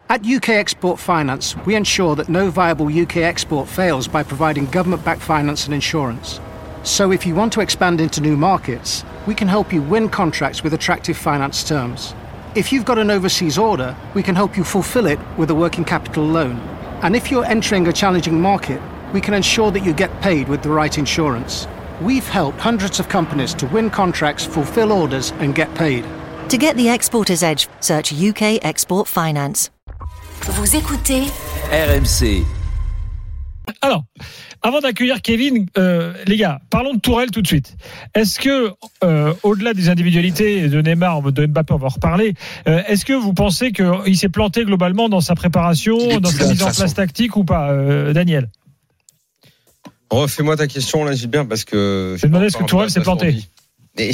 At UK Export Finance, we ensure that no viable UK export fails by providing government-backed finance and insurance. So if you want to expand into new markets, we can help you win contracts with attractive finance terms. If you've got an overseas order, we can help you fulfill it with a working capital loan. And if you're entering a challenging market, we can ensure that you get paid with the right insurance. We've helped hundreds of companies to win contracts, fulfill orders, and get paid. To get the exporter's edge, search UK Export Finance. Vous écoutez RMC. Alors, avant d'accueillir Kevin, les gars, parlons de Tourelle tout de suite. Est-ce que, au-delà des individualités de Neymar, de Mbappé, on va en reparler, est-ce que vous pensez qu'il s'est planté globalement dans sa préparation, dans sa mise en place tactique ou pas, Daniel? Refais-moi ta question là, Gilbert, parce que... Je me demandais est-ce que Tourelle s'est planté. Et...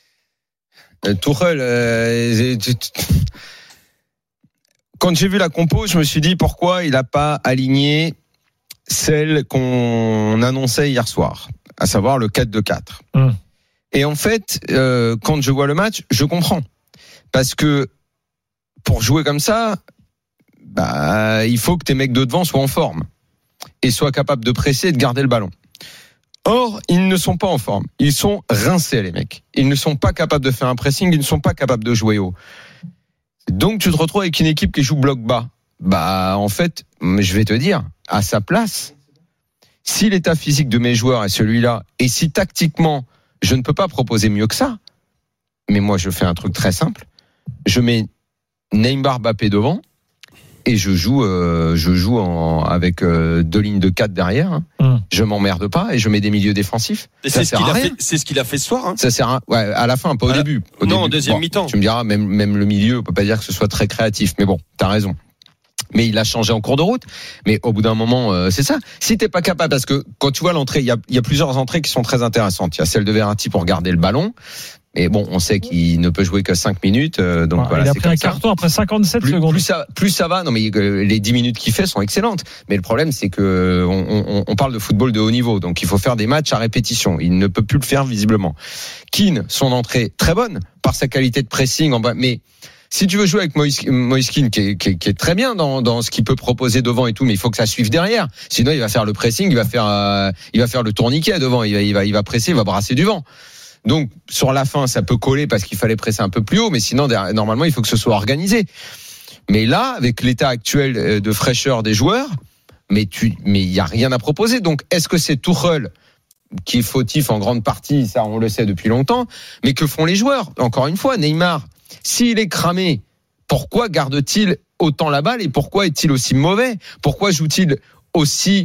Tourelle, quand j'ai vu la compo, je me suis dit pourquoi il n'a pas aligné celle qu'on annonçait hier soir, à savoir le 4-2-4. Et en fait, quand je vois le match, je comprends. Parce que pour jouer comme ça, il faut que tes mecs de devant soient en forme et soient capables de presser et de garder le ballon. Or, ils ne sont pas en forme. Ils sont rincés, les mecs. Ils ne sont pas capables de faire un pressing, ils ne sont pas capables de jouer haut. Donc, tu te retrouves avec une équipe qui joue bloc bas. En fait, je vais te dire, à sa place, si l'état physique de mes joueurs est celui-là, et si tactiquement, je ne peux pas proposer mieux que ça, mais moi, je fais un truc très simple. Je mets Neymar, Mbappé devant, et je joue avec deux lignes de 4 derrière. Je m'emmerde pas et je mets des milieux défensifs. Et c'est ce qu'il a fait ce soir. Hein. Ça sert à la fin, pas au début. En deuxième mi-temps. Tu me diras, même le milieu, on peut pas dire que ce soit très créatif. Mais bon, t'as raison. Mais il a changé en cours de route. Mais au bout d'un moment, c'est ça. Si t'es pas capable, parce que quand tu vois l'entrée, il y a plusieurs entrées qui sont très intéressantes. Il y a celle de Verratti pour garder le ballon. Mais bon, on sait qu'il ne peut jouer que 5 minutes. Donc voilà, il a pris un carton après 57 secondes. Plus ça va. Non, mais les 10 minutes qu'il fait sont excellentes. Mais le problème, c'est que on parle de football de haut niveau. Donc il faut faire des matchs à répétition. Il ne peut plus le faire visiblement. Keane, son entrée très bonne par sa qualité de pressing en bas. Mais si tu veux jouer avec Moïse Keane, qui est très bien dans ce qu'il peut proposer devant et tout, mais il faut que ça suive derrière. Sinon, il va faire le pressing, il va faire le tourniquet devant. Il va presser, il va brasser du vent. Donc, sur la fin, ça peut coller parce qu'il fallait presser un peu plus haut, mais sinon, normalement, il faut que ce soit organisé. Mais là, avec l'état actuel de fraîcheur des joueurs, mais il y a rien à proposer. Donc, est-ce que c'est Tuchel qui est fautif en grande partie? Ça, on le sait depuis longtemps. Mais que font les joueurs? Encore une fois, Neymar, s'il est cramé, pourquoi garde-t-il autant la balle et pourquoi est-il aussi mauvais? Pourquoi joue-t-il aussi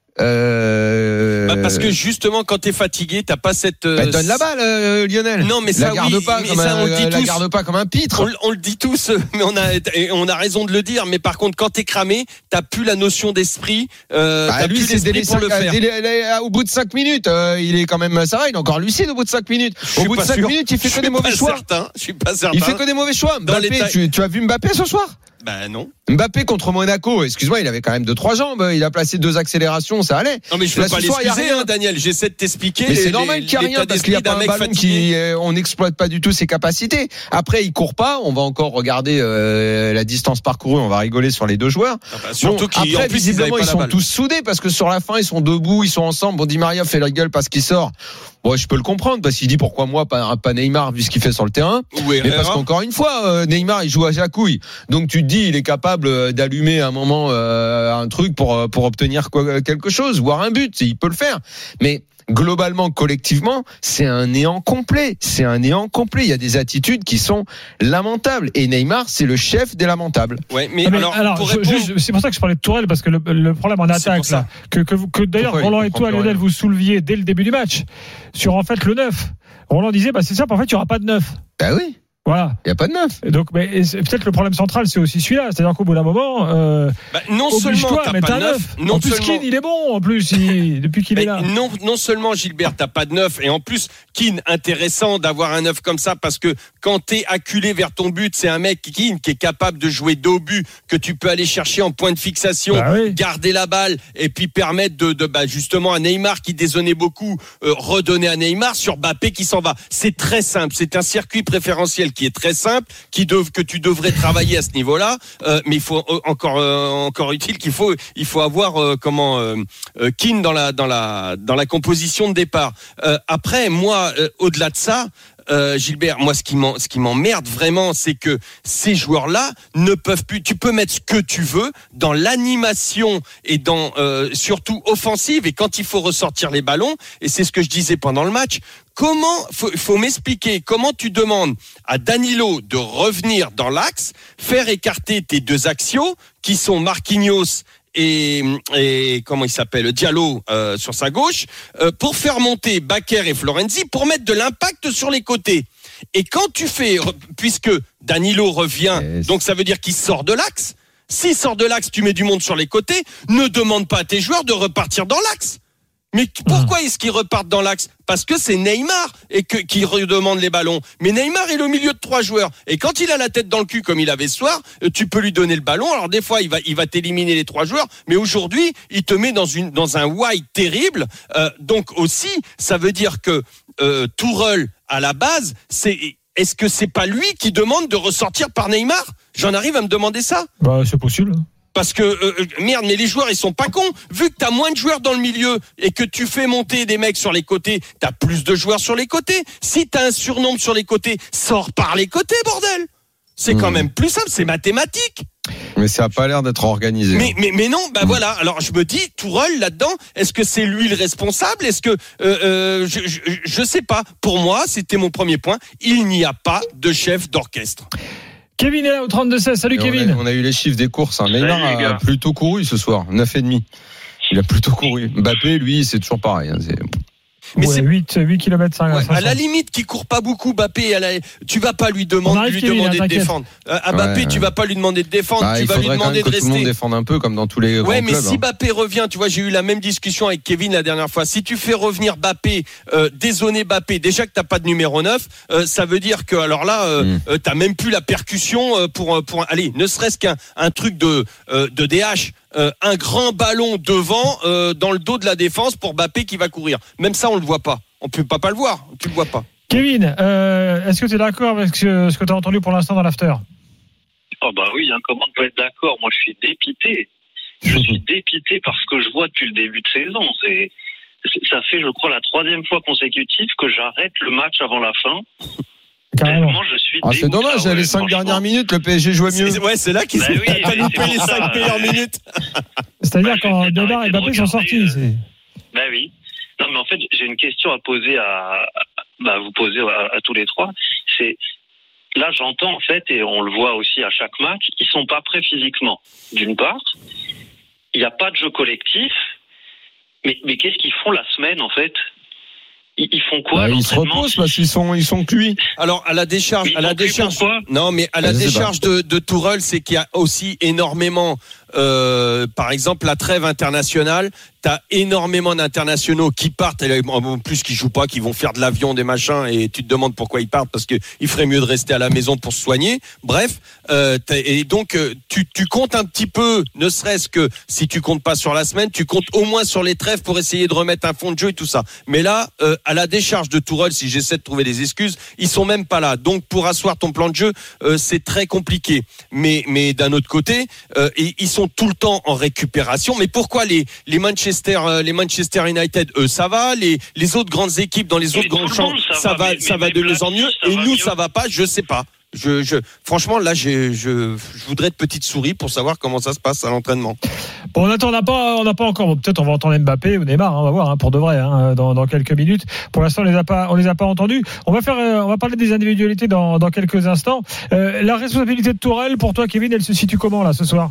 parce que justement quand t'es fatigué t'as pas cette donne la balle Lionel. Non mais la ça garde oui, pas mais comme ça, on le dit la tous. Garde pas comme un pitre. On le dit tous, mais on a raison de le dire. Mais par contre quand t'es cramé t'as plus la notion d'esprit. T'as lui plus c'est l'esprit pour le faire. au bout de 5 minutes il est quand même ça va, il est encore lucide au bout de 5 minutes. Au bout de 5 minutes il fait que des mauvais choix. Je suis pas certain. Il fait que des mauvais choix. Mbappé, tu as vu Mbappé ce soir? Non. Mbappé contre Monaco, excuse-moi, il avait quand même 2-3 jambes, il a placé 2 accélérations, ça allait. Non mais je veux pas l'excuser, Daniel, j'essaie de t'expliquer. Mais c'est normal qu'il n'y a rien parce qu'il n'y a pas un ballon on n'exploite pas du tout ses capacités. Après, il court pas, on va encore regarder la distance parcourue, on va rigoler sur les deux joueurs. Surtout après, visiblement, ils sont tous soudés parce que sur la fin, ils sont debout, ils sont ensemble. Bon, Di Maria fait la gueule parce qu'il sort. Bon, je peux le comprendre parce qu'il dit pourquoi moi, pas Neymar vu ce qu'il fait sur le terrain. Mais parce qu'encore une fois, Neymar, il joue à Jacouille. Donc tu te dis, il est capable d'allumer à un moment un truc pour obtenir quelque chose, voire un but. Il peut le faire. Mais globalement, collectivement, c'est un néant complet. Il y a des attitudes qui sont lamentables. Et Neymar, c'est le chef des lamentables. Ouais, mais alors c'est pour ça que je parlais de Tourelle, parce que le problème en attaque, là, que d'ailleurs Roland et toi, Lionel, vous souleviez dès le début du match, sur en fait le 9. Roland disait, c'est simple, en fait, il n'y aura pas de 9. Bah oui. Voilà. Il n'y a pas de 9. Donc, peut-être le problème central, c'est aussi celui-là. C'est-à-dire qu'au bout d'un moment, non seulement t'as pas de 9. En plus, Keane, il est bon, en plus, depuis qu'il est là. Non seulement, Gilbert, t'as pas de 9, et en plus, Keane, intéressant d'avoir un 9 comme ça, parce que quand t'es acculé vers ton but, c'est un mec, Keane, qui est capable de jouer dos au but, que tu peux aller chercher en point de fixation, garder la balle, et puis permettre justement à Neymar, qui dézonnait beaucoup, redonner à Neymar sur Mbappé qui s'en va. C'est très simple. C'est un circuit préférentiel qui est très simple, que tu devrais travailler à ce niveau-là, mais il faut encore utile qu'il faut avoir Keane dans la composition de départ. Après, moi, au-delà de ça. Gilbert, moi ce qui m'emmerde vraiment, c'est que ces joueurs-là ne peuvent plus. Tu peux mettre ce que tu veux dans l'animation et dans surtout offensive, et quand il faut ressortir les ballons, et c'est ce que je disais pendant le match. Faut m'expliquer comment tu demandes à Danilo de revenir dans l'axe, faire écarter tes deux axiaux qui sont Marquinhos et comment il s'appelle, Diallo sur sa gauche, pour faire monter Bakker et Florenzi pour mettre de l'impact sur les côtés. Et quand tu fais, puisque Danilo revient, donc ça veut dire qu'il sort de l'axe. S'il sort de l'axe, tu mets du monde sur les côtés. Ne demande pas à tes joueurs de repartir dans l'axe. Mais pourquoi est-ce qu'ils repartent dans l'axe ? Parce que c'est Neymar qui redemande les ballons. Mais Neymar est au milieu de 3 joueurs. Et quand il a la tête dans le cul comme il avait ce soir, tu peux lui donner le ballon. Alors des fois, il va t'éliminer les 3 joueurs. Mais aujourd'hui, il te met dans un wide terrible. Donc aussi, ça veut dire que Tourelle, à la base, est-ce que c'est pas lui qui demande de ressortir par Neymar ? J'en arrive à me demander ça. Bah, c'est possible. Parce que, merde, mais les joueurs, ils sont pas cons. Vu que t'as moins de joueurs dans le milieu et que tu fais monter des mecs sur les côtés, t'as plus de joueurs sur les côtés. Si t'as un surnombre sur les côtés, sors par les côtés, bordel. C'est quand même plus simple, c'est mathématique. Mais ça a pas l'air d'être organisé. Mais non, voilà. Alors je me dis, Tourelle là-dedans, est-ce que c'est lui le responsable ? Est-ce que je sais pas. Pour moi, c'était mon premier point. Il n'y a pas de chef d'orchestre. Kevin est là au 32-16. Salut Kevin. On a eu les chiffres des courses. Neymar a plutôt couru ce soir, 9,5. Il a plutôt couru. Mbappé, lui, c'est toujours pareil. Mais c'est 8 km 5. À la limite, qui court pas beaucoup, Mbappé, tu vas pas lui demander de défendre. À Mbappé, tu vas pas lui demander de défendre, tu vas lui demander de rester. Tout le monde défende un peu comme dans tous les grands clubs. Mais si Mbappé revient, tu vois, j'ai eu la même discussion avec Kevin la dernière fois. Si tu fais revenir Mbappé, dézoner Mbappé, déjà que t'as pas de numéro 9, ça veut dire que alors là, t'as même plus la percussion pour aller, ne serait-ce qu'un truc de DH. Un grand ballon devant dans le dos de la défense pour Mbappé qui va courir. Même ça, on le voit pas. On peut pas le voir. Tu le vois pas. Kevin, est-ce que tu es d'accord avec ce que tu as entendu pour l'instant dans l'after ? Oh bah oui, comment ne pas être d'accord ? Moi, je suis dépité. Je suis dépité par ce que je vois depuis le début de saison. Ça fait, je crois, la 3e fois consécutive que j'arrête le match avant la fin. Carrément. Je suis c'est dommage, les 5 dernières minutes, le PSG jouait mieux. C'est là qu'ils ont loupé les 5 meilleures minutes. C'est-à-dire quand Neymar et Mbappé sont sortis. Bah oui. Non, mais en fait, j'ai une question à poser vous poser à tous les trois. C'est, là, j'entends, en fait, et on le voit aussi à chaque match, ils sont pas prêts physiquement. D'une part, il n'y a pas de jeu collectif. Mais qu'est-ce qu'ils font la semaine, en fait ? Ils font quoi? Ils se reposent parce qu'ils sont cuits. Alors à la décharge, non mais à la décharge de Tourelle, c'est qu'il y a aussi énormément, par exemple la trêve internationale. T'as énormément d'internationaux qui partent, et en plus qui jouent pas, qui vont faire de l'avion, des machins, et tu te demandes pourquoi ils partent, parce que il ferait mieux de rester à la maison pour se soigner. Bref, et donc tu comptes un petit peu, ne serait-ce que si tu comptes pas sur la semaine, tu comptes au moins sur les trêves pour essayer de remettre un fond de jeu et tout ça. Mais là, à la décharge de Tourelle, si j'essaie de trouver des excuses, ils sont même pas là. Donc pour asseoir ton plan de jeu, c'est très compliqué. Mais d'un autre côté, ils sont tout le temps en récupération. Mais pourquoi les Manchester United, eux, ça va. Les autres grandes équipes dans les autres grands champs, ça va de mieux en mieux. Et nous, ça va pas. Je sais pas. Franchement, là, je voudrais être petite souris pour savoir comment ça se passe à l'entraînement. Bon, on n'a pas encore. Peut-être on va entendre Mbappé ou Neymar. On va voir pour de vrai dans quelques minutes. Pour l'instant, on les a pas entendus. On va parler des individualités dans quelques instants. La responsabilité de Tourelle, pour toi, Kevin, elle se situe comment là ce soir?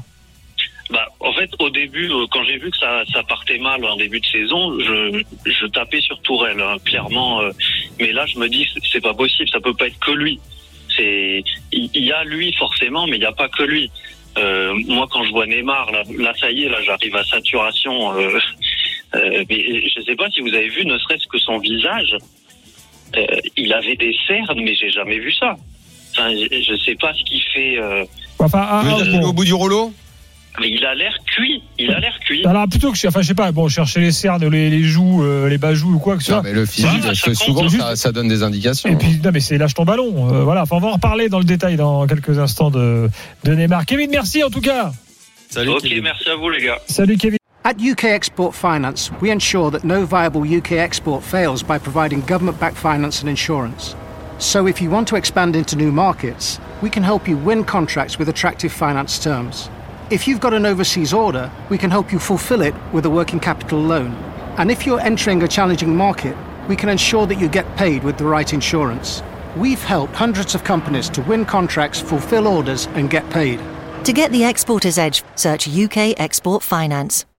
En fait, au début, quand j'ai vu que ça partait mal en début de saison, je tapais sur Tourelle, clairement. Mais là, je me dis, c'est pas possible, ça peut pas être que lui. Il y a lui forcément, mais il n'y a pas que lui. Moi, quand je vois Neymar, là, ça y est, là, j'arrive à saturation. Mais je sais pas si vous avez vu, ne serait-ce que son visage, il avait des cernes, mais j'ai jamais vu ça. Enfin, je sais pas ce qu'il fait. Au bout du rouleau. Mais il a l'air cuit. Il a l'air cuit. Alors plutôt que, je sais pas, chercher les cernes, les joues, les bas-joues ou quoi que ce soit. Mais le physique, souvent, ça donne des indications. Et puis, non, mais c'est lâche ton ballon. Voilà. Enfin, on va en reparler dans le détail dans quelques instants de Neymar. Kevin, merci en tout cas. Salut. Ok, Kevin. merci à vous les gars. Salut Kevin. At UK Export Finance, we ensure that no viable UK export fails by providing government-backed finance and insurance. So if you want to expand into new markets, we can help you win contracts with attractive finance terms. If you've got an overseas order, we can help you fulfill it with a working capital loan. And if you're entering a challenging market, we can ensure that you get paid with the right insurance. We've helped hundreds of companies to win contracts, fulfill orders, and get paid. To get the exporter's edge, search UK Export Finance.